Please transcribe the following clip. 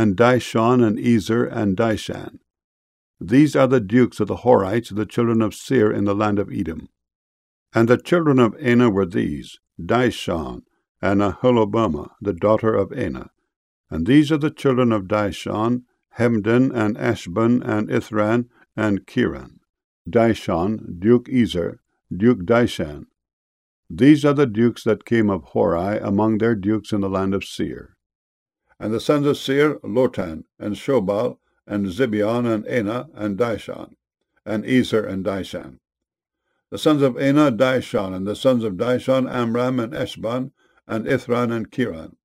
and Dishon, and Ezer, and Dishan. These are the dukes of the Horites, the children of Seir, in the land of Edom. And the children of Anah were these, Dishon, and Aholibamah, the daughter of Anah. And these are the children of Dishon, Hemdan, and Ashbun, and Ithran, and Kiran. Dishon, Duke Ezer, Duke Dishan. These are the dukes that came of Hori among their dukes in the land of Seir. And the sons of Seir, Lotan, and Shobal, and Zibeon, and Anah, and Dishon, and Ezer, and Dishan. The sons of Anah, Dishon, and the sons of Dishon, Amram, and Eshban, and Ithran, and Kiran.